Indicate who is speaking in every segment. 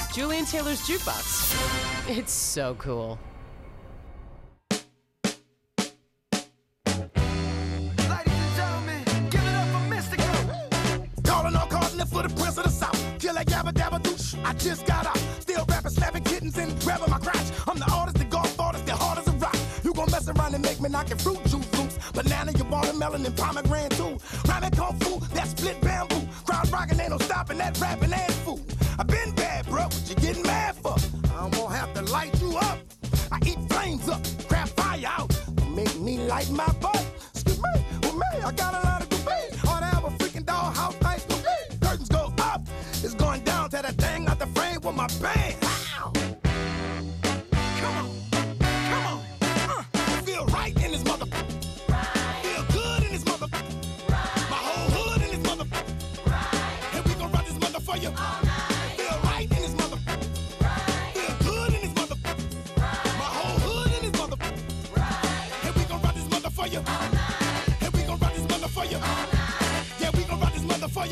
Speaker 1: Julian Taylor's Jukebox. It's so cool.
Speaker 2: For the prince of the south, kill that gabba dabba douche. I just got out, still rapping, slapping kittens and grabbing my crotch. I'm the artist, the golf artist, the hard as a rock. You gon' mess around and make me knock your fruit juice loose. Banana, your watermelon, and pomegranate too. Rhyming kung fu, that split bamboo. Crowd rockin', ain't no stopping that rapping ass fool. I been bad, bro, what you getting mad for? I'm gonna have to light you up. I eat flames up, crap fire out. Make me light my butt. Excuse me, with me, I got a lot of debate. Ought to have a freaking dollhouse nice to be. Curtains go up, it's going down to that thing out the frame with my band. Wow. Come on, feel right in this mother. Feel good in this mother. My whole hood in this mother. And we gon' run this mother for you. Feel right in this mother. Feel good in this mother. My whole hood in this mother. And we gon' run this mother for you. And we gon' run this mother for you. Yeah, we gon' run this mother for you.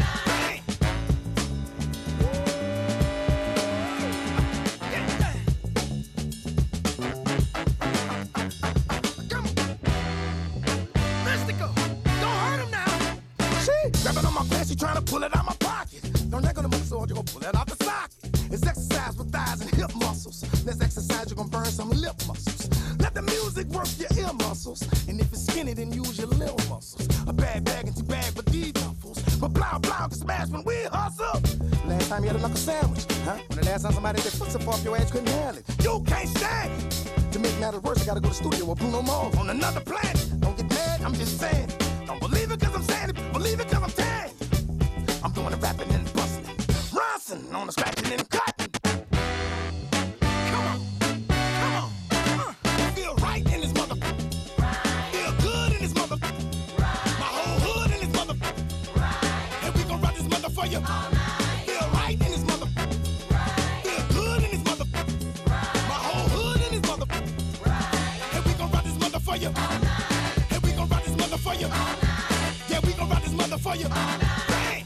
Speaker 2: Grabbing on my pants, she trying to pull it out my pocket. Don't neck on the muscle, you're gonna pull it out the socket. It's exercise with thighs and hip muscles. This exercise, you're gonna burn some lip muscles. Let the music work your ear muscles. And if it's skinny, then use your little muscles. A bag and two bag with these duffels. But blah can smash when we hustle. Last time you had a knuckle sandwich, huh? When the last time somebody that puts up off your ass couldn't handle it. You can't stand it. To make matters worse, I gotta go to the studio with Bruno Mars on another planet. Don't get mad, I'm just saying it. Don't believe it cause I'm saying it, believe it cause I'm telling you. I'm doing the rapping and busting. Ronson on the scratching and cutting. Come on. Feel right in this mother. Feel good in this mother. My whole hood in this mother. And we gon' run this mother for you. Feel right in this mother. Feel good in this mother. My whole hood in this mother. And we gon' run this mother for you. And we gon' run this mother for you. Yeah, we gon' run this mother for you. Bang!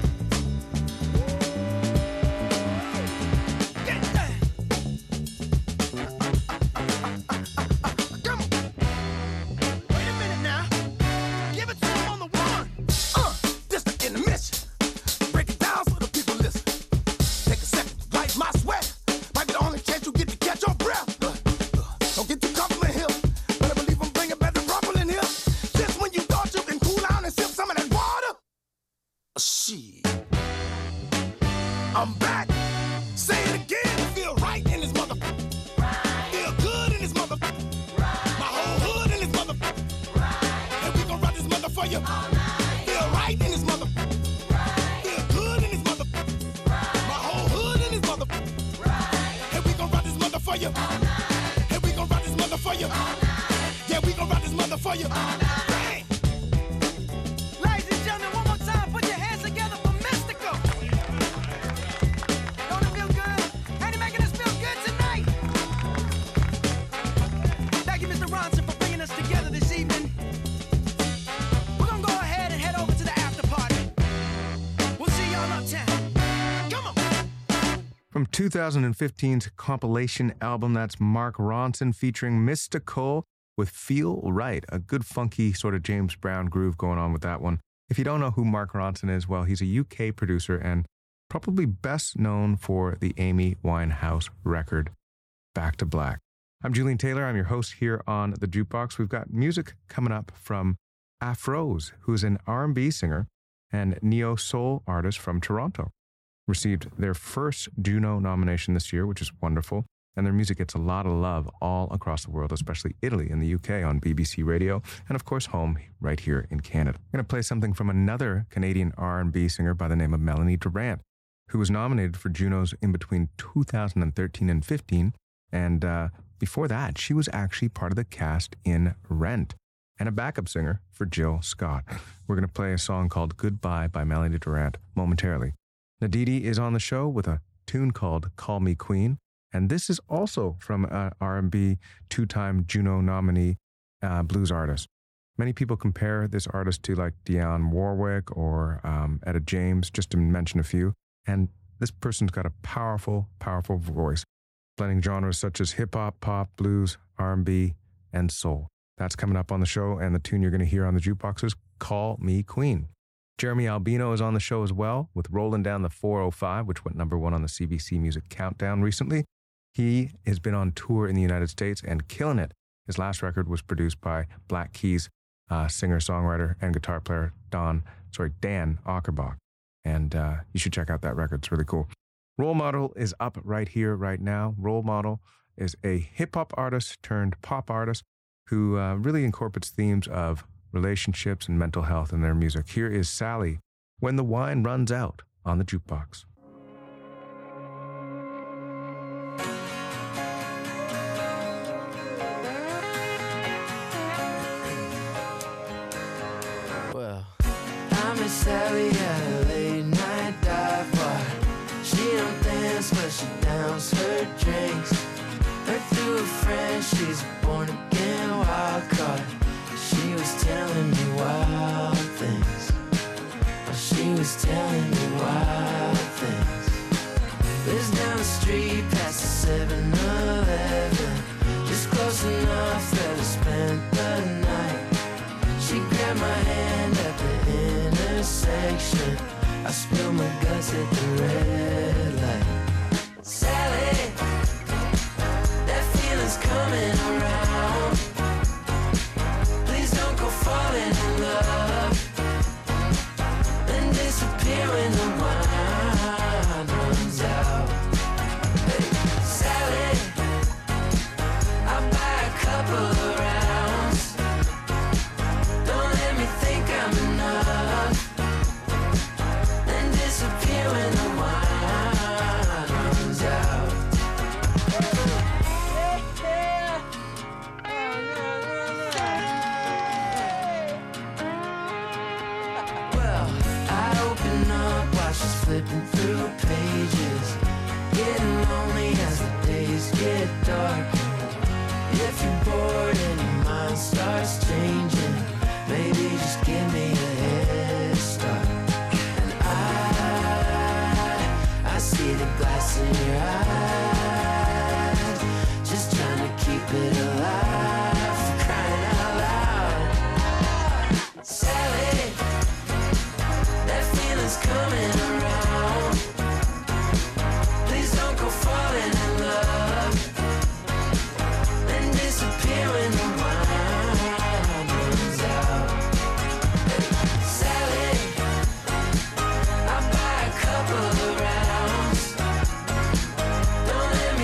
Speaker 2: I'm back. Say it again. Feel right in this mother. Feel good in this mother. My whole hood in this mother. And we gon' run this mother for you. Feel right in this mother. Feel good in this mother. My whole hood in this mother. And we gon' run this mother for you. And we gon' run this mother for you. Yeah, we gon' run this mother for you. Bang!
Speaker 3: Ladies and gentlemen, one more time, put your hands together for Mystical. Don't it feel good? Ain't he making us feel good tonight? Thank you, Mr. Ronson, for bringing us together this evening. We're gonna go ahead and head over to the after party. We'll see y'all uptown. Come on.
Speaker 4: From 2015's compilation album, that's Mark Ronson featuring Mystical with Feel Right, a good funky sort of James Brown groove going on with that one. If you don't know who Mark Ronson is, well, he's a UK producer and probably best known for the Amy Winehouse record, Back to Black. I'm Julian Taylor. I'm your host here on The Jukebox. We've got music coming up from Afroz, who's an R&B singer and neo-soul artist from Toronto. Received their first Juno nomination this year, which is wonderful. And their music gets a lot of love all across the world, especially Italy and the UK on BBC Radio, and of course home right here in Canada. I'm going to play something from another Canadian R&B singer by the name of Melanie Durrant, who was nominated for Junos in between 2013 and 15. And before that, she was actually part of the cast in Rent and a backup singer for Jill Scott. We're going to play a song called Goodbye by Melanie Durrant momentarily. Nadidi is on the show with a tune called Call Me Queen. And this is also from an R&B two-time Juno nominee blues artist. Many people compare this artist to like Dionne Warwick or Etta James, just to mention a few. And This person's got a powerful, powerful voice, blending genres such as hip-hop, pop, blues, R&B, and soul. That's coming up on the show, and the tune you're going to hear on the jukebox is Call Me Queen. Jeremy Albino is on the show as well with Rolling Down the 405, which went #1 on the CBC Music Countdown recently. He has been on tour in the United States and killing it. His last record was produced by Black Keys singer-songwriter and guitar player Dan Auerbach. And you should check out that record. It's really cool. Role Model is up right here, right now. Role Model is a hip-hop artist turned pop artist who really incorporates themes of relationships and mental health in their music. Here is Sally, When the Wine Runs Out, on the jukebox.
Speaker 5: Well, I met Sally at a late night dive bar. She don't dance, but she downs her drinks. Heard through a friend, she's a born again wild card. She was telling me wild things. Oh, she was telling me wild things. Lives down the street past the 7-Eleven, just close enough that I spent the night. She grabbed my hand at the intersection. I spilled my guts at the red light. Sally, that feeling's coming around. Please don't go falling in love and disappear when the wine runs out. Hey, Sally, I'll buy a couple of rounds. Don't let me think I'm enough and disappear when the wine runs out. Well, I open up while she's flipping through pages, getting lonely as the days get dark. If you're bored and your mind starts changing, maybe just give me a head start. And I see the glass in your eyes, just trying to keep it alive, for crying out loud. Sally, that feeling's coming around. Please don't go falling in love and disappear when the wine runs out. Hey, Sally, I'll buy a couple of rounds. Don't let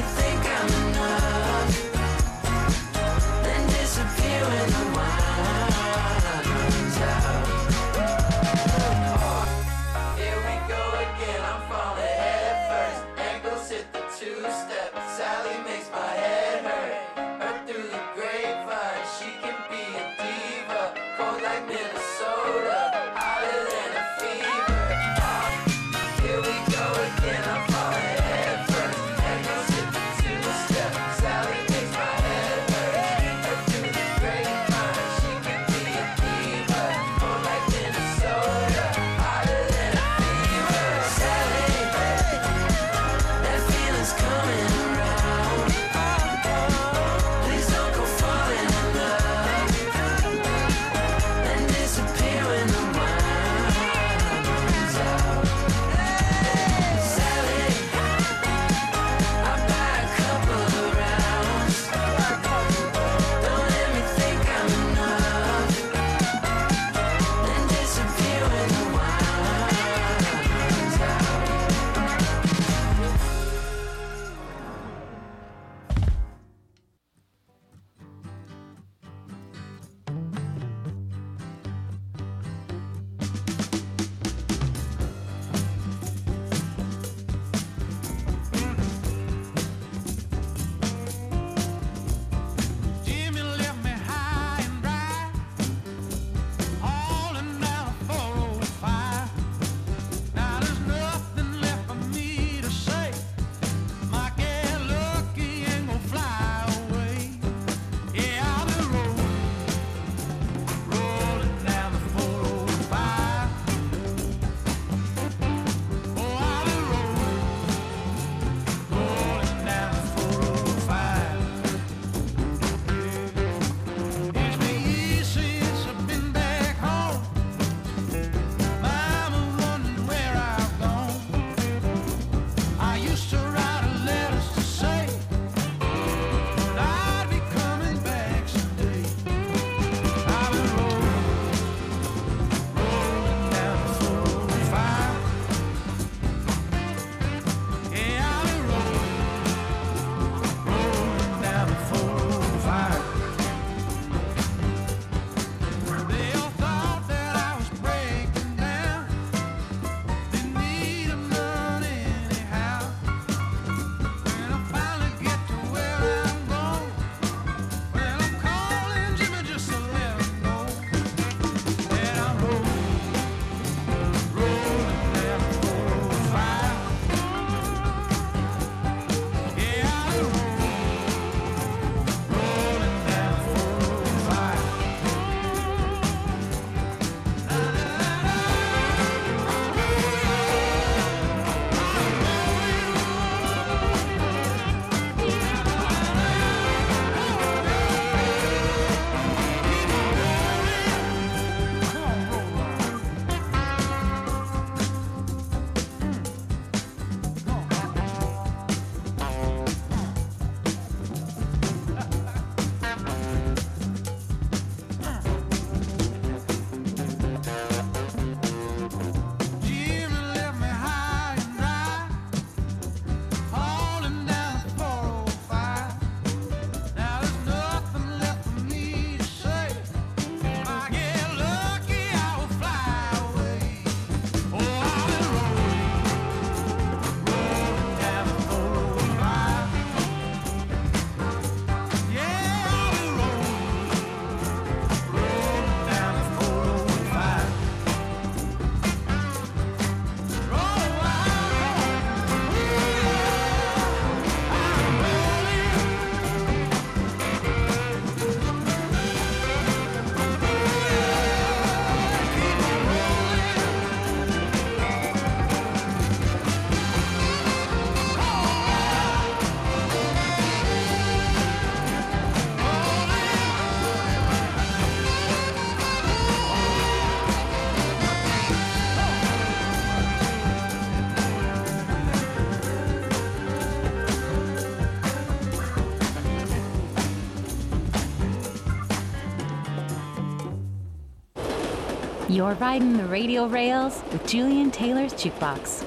Speaker 6: You're riding the radio rails with Julian Taylor's Jukebox.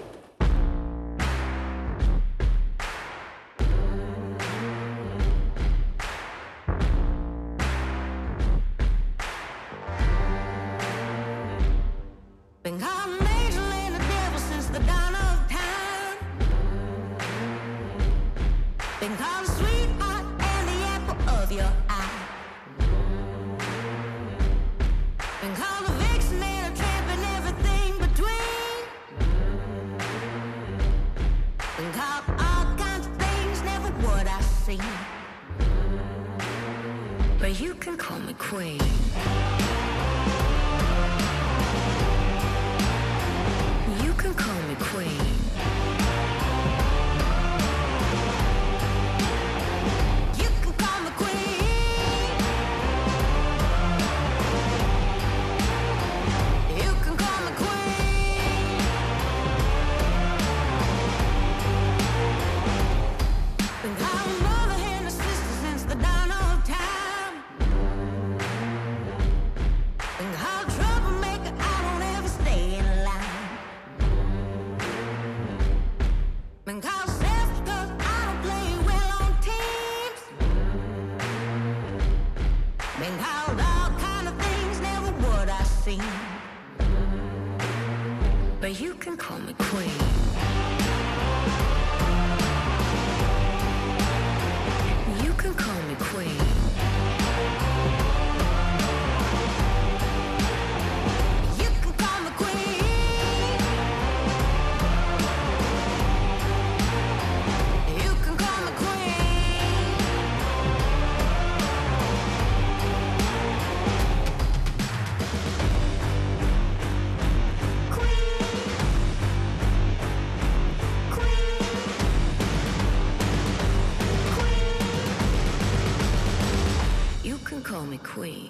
Speaker 7: Been called an angel and a devil since the dawn of time. Been called a sweetheart and the apple of your eye. Been called a vixen and a tramp and everything between. Been called all kinds of things, never what I see. But you can call me queen. You can call me queen. You can call me queen. You can call me queen. Been called mother and a sister since the dawn of time. Been called troublemaker, I don't ever stay in line. Been called selfish 'cause I don't play well on teams. Been called all kind of things, never what I seem. But you can call me queen. You can call me queen. You can call me queen. You can call me queen. You can call me queen.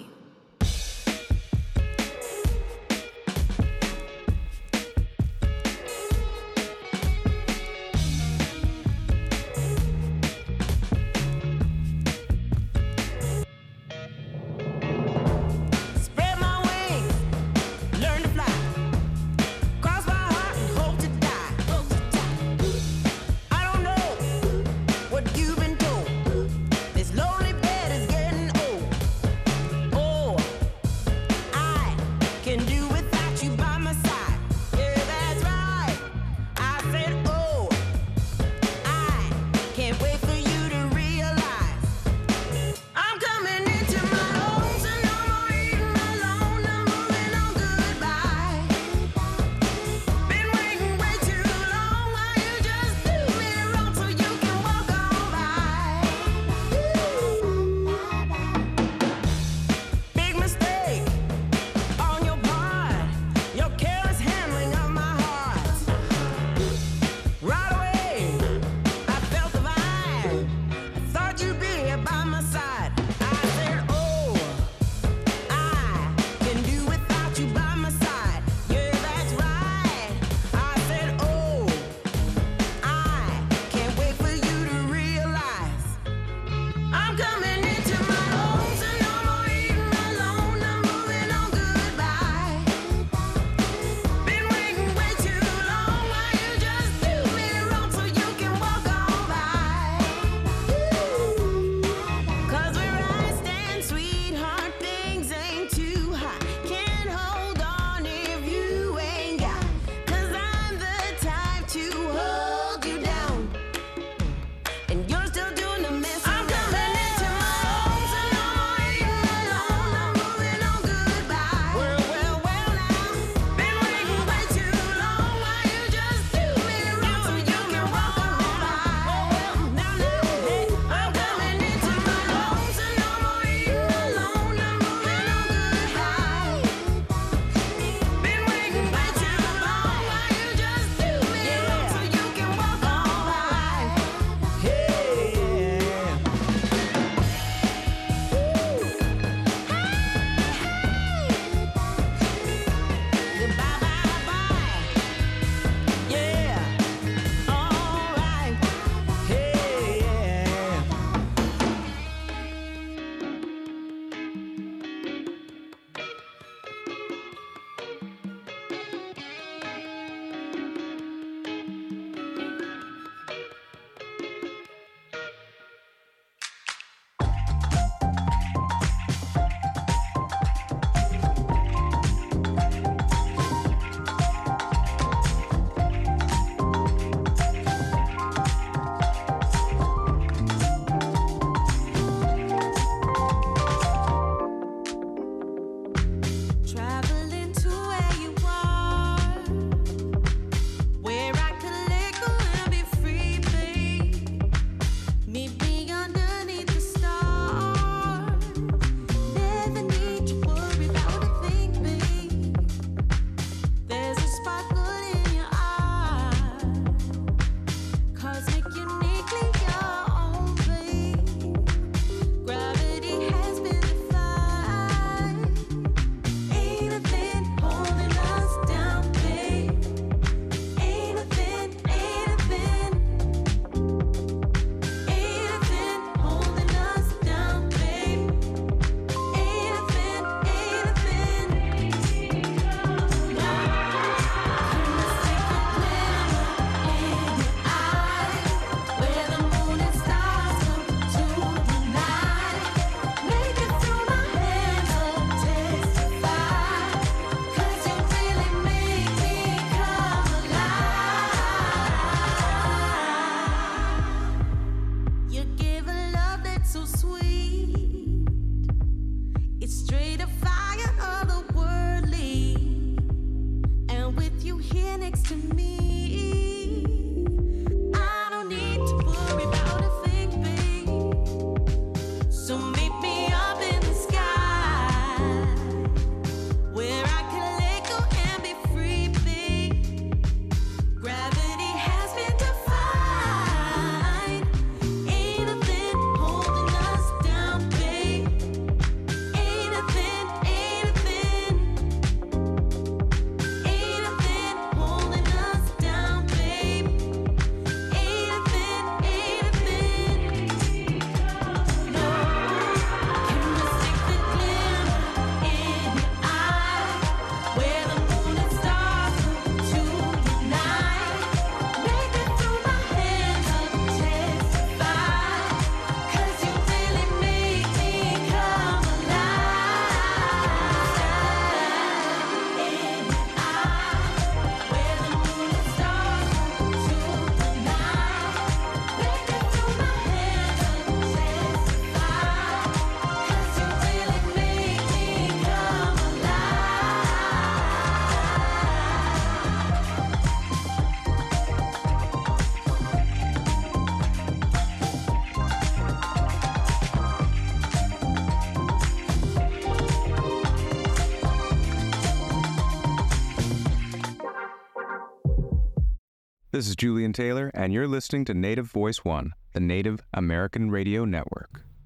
Speaker 7: Spread my wings, learn to fly. Cross my heart and hope to die. I don't know what you've been told. This lonely bed is getting old. Oh,
Speaker 4: This is Julian Taylor, and you're listening to Native Voice One, the Native American Radio Network.